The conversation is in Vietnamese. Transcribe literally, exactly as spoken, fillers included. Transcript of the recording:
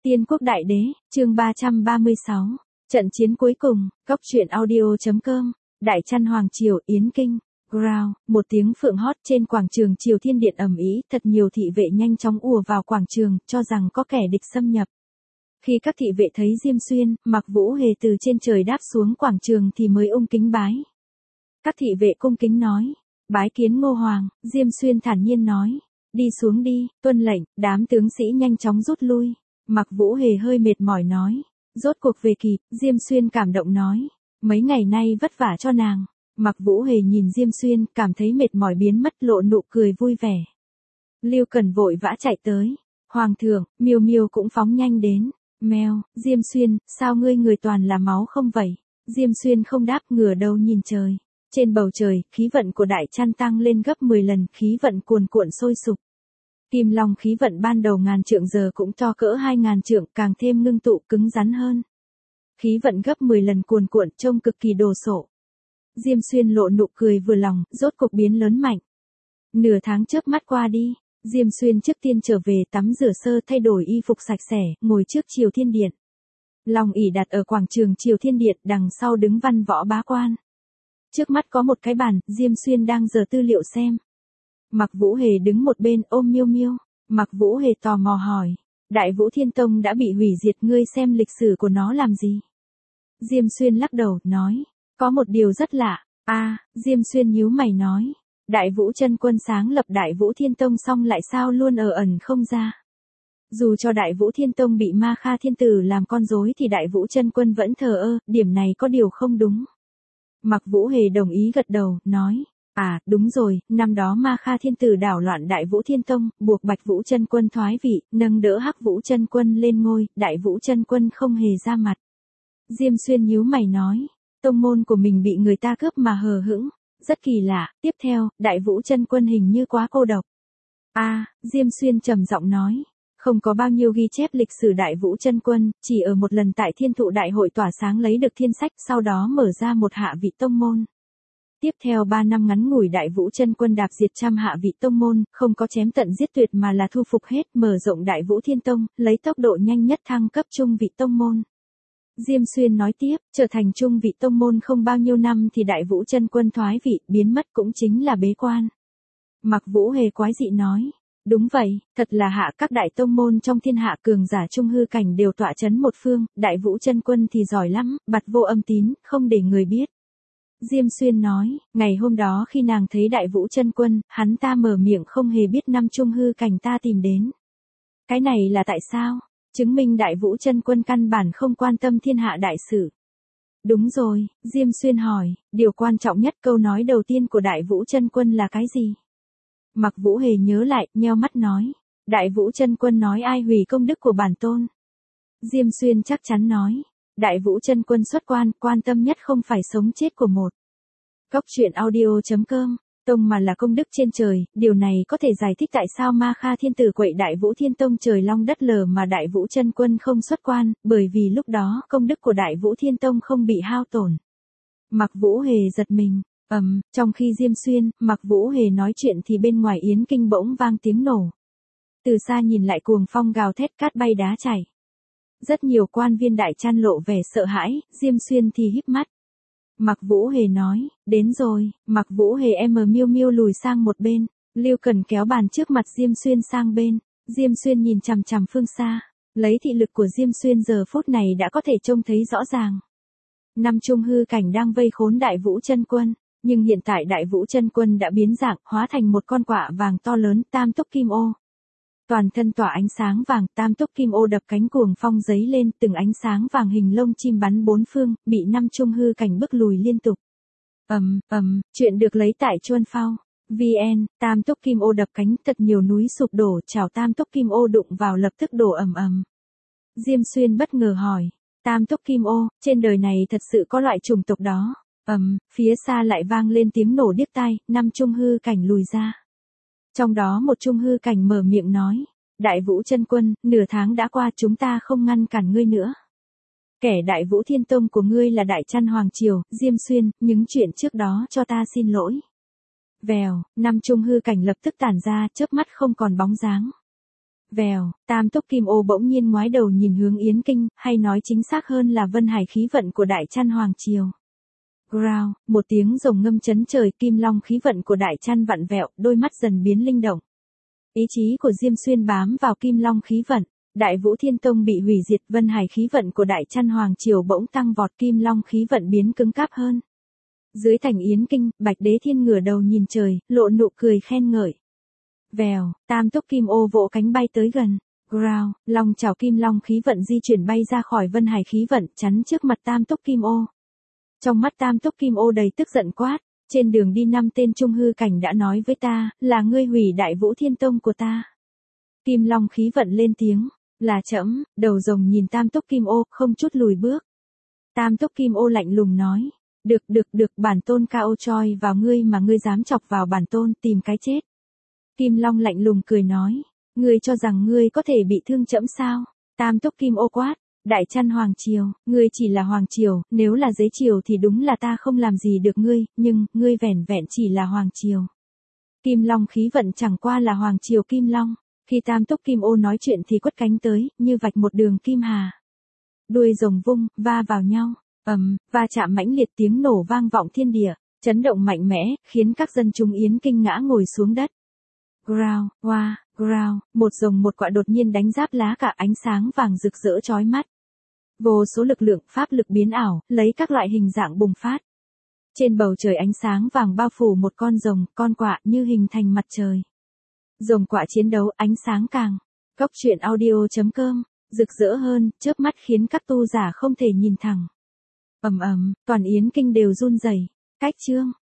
Tiên quốc đại đế, chương ba trăm ba mươi sáu. Trận chiến cuối cùng, Cốc truyện audio.com, Đại Chăn Hoàng Triều, Yến Kinh, Ground, một tiếng phượng hót trên quảng trường Triều Thiên Điện ầm ĩ, thật nhiều thị vệ nhanh chóng ùa vào quảng trường, cho rằng có kẻ địch xâm nhập. Khi các thị vệ thấy Diêm Xuyên, Mặc Vũ Hề từ trên trời đáp xuống quảng trường thì mới ung kính bái. Các thị vệ cung kính nói, bái kiến Ngô Hoàng. Diêm Xuyên thản nhiên nói, đi xuống đi, tuân lệnh. Đám tướng sĩ nhanh chóng rút lui. Mặc Vũ Hề hơi mệt mỏi nói, rốt cuộc về kịp. Diêm Xuyên cảm động nói, mấy ngày nay vất vả cho nàng. Mặc Vũ Hề nhìn Diêm Xuyên, cảm thấy mệt mỏi biến mất, lộ nụ cười vui vẻ. Lưu Cần vội vã chạy tới, Hoàng thượng. Miêu Miêu cũng phóng nhanh đến. Mèo, Diêm Xuyên, sao ngươi người toàn là máu không vậy? Diêm Xuyên không đáp, ngửa đầu nhìn trời. Trên bầu trời, khí vận của Đại Chăn tăng lên gấp mười lần, khí vận cuồn cuộn sôi sục. Kim Long khí vận ban đầu ngàn trượng giờ cũng to cỡ hai ngàn trượng, càng thêm ngưng tụ cứng rắn hơn. Khí vận gấp mười lần cuồn cuộn, trông cực kỳ đồ sộ. Diêm Xuyên lộ nụ cười vừa lòng, rốt cục biến lớn mạnh. Nửa tháng chớp mắt qua đi, Diêm Xuyên trước tiên trở về tắm rửa sơ, thay đổi y phục sạch sẽ, ngồi trước Triều Thiên Điện. Long ỷ đặt ở quảng trường Triều Thiên Điện, đằng sau đứng văn võ bá quan. Trước mắt có một cái bàn, Diêm Xuyên đang dở tư liệu xem. Mặc Vũ Hề đứng một bên ôm Miêu Miêu. Mặc Vũ Hề tò mò hỏi, Đại Vũ Thiên Tông đã bị hủy diệt, ngươi xem lịch sử của nó làm gì? Diêm Xuyên lắc đầu, nói, có một điều rất lạ. A, à, Diêm Xuyên nhíu mày nói, Đại Vũ Chân Quân sáng lập Đại Vũ Thiên Tông xong lại sao luôn ở ẩn không ra? Dù cho Đại Vũ Thiên Tông bị Ma Kha Thiên Tử làm con rối thì Đại Vũ Chân Quân vẫn thờ ơ, điểm này có điều không đúng. Mặc Vũ Hề đồng ý gật đầu, nói, à, đúng rồi, năm đó Ma Kha Thiên Tử đảo loạn Đại Vũ Thiên Tông, buộc Bạch Vũ Chân Quân thoái vị, nâng đỡ Hắc Vũ Chân Quân lên ngôi, Đại Vũ Chân Quân không hề ra mặt. Diêm Xuyên nhíu mày nói, tông môn của mình bị người ta cướp mà hờ hững, rất kỳ lạ. Tiếp theo, Đại Vũ Chân Quân hình như quá cô độc. A, à, Diêm Xuyên trầm giọng nói, không có bao nhiêu ghi chép lịch sử Đại Vũ Chân Quân, chỉ ở một lần tại Thiên Thụ Đại hội tỏa sáng lấy được thiên sách, sau đó mở ra một hạ vị tông môn. Tiếp theo ba năm ngắn ngủi Đại Vũ Chân Quân đạp diệt trăm hạ vị tông môn, không có chém tận giết tuyệt mà là thu phục hết, mở rộng Đại Vũ Thiên Tông, lấy tốc độ nhanh nhất thăng cấp trung vị tông môn. Diêm Xuyên nói tiếp, trở thành trung vị tông môn không bao nhiêu năm thì Đại Vũ Chân Quân thoái vị, biến mất cũng chính là bế quan. Mặc Vũ Hề quái dị nói, đúng vậy, thật là hạ, các đại tông môn trong thiên hạ cường giả trung hư cảnh đều tọa chấn một phương, Đại Vũ Chân Quân thì giỏi lắm, bặt vô âm tín, không để người biết. Diêm Xuyên nói, ngày hôm đó khi nàng thấy Đại Vũ Chân Quân, hắn ta mở miệng không hề biết năm trung hư cảnh ta tìm đến. Cái này là tại sao? Chứng minh Đại Vũ Chân Quân căn bản không quan tâm thiên hạ đại sự. Đúng rồi, Diêm Xuyên hỏi, điều quan trọng nhất câu nói đầu tiên của Đại Vũ Chân Quân là cái gì? Mặc Vũ Hề nhớ lại, nheo mắt nói, Đại Vũ Chân Quân nói ai hủy công đức của bản tôn. Diêm Xuyên chắc chắn nói, Đại Vũ Chân Quân xuất quan, quan tâm nhất không phải sống chết của một. Cốc truyện audio.com, tông mà là công đức trên trời, điều này có thể giải thích tại sao Ma Kha Thiên Tử quậy Đại Vũ Thiên Tông trời long đất lở mà Đại Vũ Chân Quân không xuất quan, bởi vì lúc đó công đức của Đại Vũ Thiên Tông không bị hao tổn. Mặc Vũ Hề giật mình, ầm, um, trong khi Diêm Xuyên, Mặc Vũ Hề nói chuyện thì bên ngoài Yến Kinh bỗng vang tiếng nổ. Từ xa nhìn lại cuồng phong gào thét, cát bay đá chảy. Rất nhiều quan viên Đại Chăn lộ vẻ sợ hãi, Diêm Xuyên thì híp mắt. Mặc Vũ Hề nói, đến rồi. Mặc Vũ Hề em Miêu Miêu lùi sang một bên, Lưu Cần kéo bàn trước mặt Diêm Xuyên sang bên. Diêm Xuyên nhìn chằm chằm phương xa, lấy thị lực của Diêm Xuyên giờ phút này đã có thể trông thấy rõ ràng. Năm trung hư cảnh đang vây khốn Đại Vũ Chân Quân, nhưng hiện tại Đại Vũ Chân Quân đã biến dạng, hóa thành một con quạ vàng to lớn, tam túc kim ô. Toàn thân tỏa ánh sáng vàng, tam túc kim ô đập cánh cuồng phong giấy lên, từng ánh sáng vàng hình lông chim bắn bốn phương, bị năm trung hư cảnh bức lùi liên tục. Ầm, ầm, chuyện được lấy tại Chuân Phao. vê en, tam túc kim ô đập cánh, thật nhiều núi sụp đổ, chào tam túc kim ô đụng vào lập tức đổ ầm ầm. Diêm Xuyên bất ngờ hỏi, tam túc kim ô, trên đời này thật sự có loại chủng tộc đó? Ầm, phía xa lại vang lên tiếng nổ điếc tai, năm trung hư cảnh lùi ra. Trong đó một trung hư cảnh mở miệng nói, Đại Vũ Chân Quân, nửa tháng đã qua chúng ta không ngăn cản ngươi nữa. Kẻ Đại Vũ Thiên Tông của ngươi là Đại Chăn Hoàng Triều, Diêm Xuyên, những chuyện trước đó cho ta xin lỗi. Vèo, năm trung hư cảnh lập tức tản ra, chớp mắt không còn bóng dáng. Vèo, Tam Túc Kim Ô bỗng nhiên ngoái đầu nhìn hướng Yến Kinh, hay nói chính xác hơn là Vân Hải khí vận của Đại Chăn Hoàng Triều. Growl, một tiếng rồng ngâm chấn trời, Kim Long khí vận của Đại Chăn vặn vẹo, đôi mắt dần biến linh động. Ý chí của Diêm Xuyên bám vào Kim Long khí vận, Đại Vũ Thiên Tông bị hủy diệt, Vân Hải khí vận của Đại Chăn Hoàng Triều bỗng tăng vọt, Kim Long khí vận biến cứng cáp hơn. Dưới thành Yến Kinh, Bạch Đế Thiên ngửa đầu nhìn trời, lộ nụ cười khen ngợi. Vèo, Tam Túc Kim Ô vỗ cánh bay tới gần. Growl, long chảo Kim Long khí vận di chuyển bay ra khỏi Vân Hải khí vận, chắn trước mặt Tam Túc Kim Ô. Trong mắt Tam Túc Kim Ô đầy tức giận quát, trên đường đi năm tên trung hư cảnh đã nói với ta, là ngươi hủy Đại Vũ Thiên Tông của ta. Kim Long khí vận lên tiếng, là trẫm. Đầu rồng nhìn Tam Túc Kim Ô, không chút lùi bước. Tam Túc Kim Ô lạnh lùng nói, được được được, bản tôn cao choi vào ngươi mà ngươi dám chọc vào bản tôn, tìm cái chết. Kim Long lạnh lùng cười nói, ngươi cho rằng ngươi có thể bị thương trẫm sao? Tam Túc Kim Ô quát, Đại Chăn Hoàng Triều, ngươi chỉ là Hoàng Triều, nếu là Đế Triều thì đúng là ta không làm gì được ngươi, nhưng, ngươi vẻn vẹn chỉ là Hoàng Triều. Kim Long khí vận chẳng qua là Hoàng Triều Kim Long, khi Tam Túc Kim Ô nói chuyện thì quất cánh tới, như vạch một đường kim hà. Đuôi rồng vung, va vào nhau, ầm, va chạm mãnh liệt, tiếng nổ vang vọng thiên địa, chấn động mạnh mẽ, khiến các dân chúng Yến Kinh ngã ngồi xuống đất. Growl, wow, growl, một rồng một quạ đột nhiên đánh giáp lá cả, ánh sáng vàng rực rỡ chói mắt. Vô số lực lượng, pháp lực biến ảo, lấy các loại hình dạng bùng phát. Trên bầu trời ánh sáng vàng bao phủ một con rồng, con quạ như hình thành mặt trời. Rồng quạ chiến đấu, ánh sáng càng. Cốc truyện audio chấm com, rực rỡ hơn, chớp mắt khiến các tu giả không thể nhìn thẳng. Ầm ầm, toàn Yến Kinh đều run rẩy. Cách chương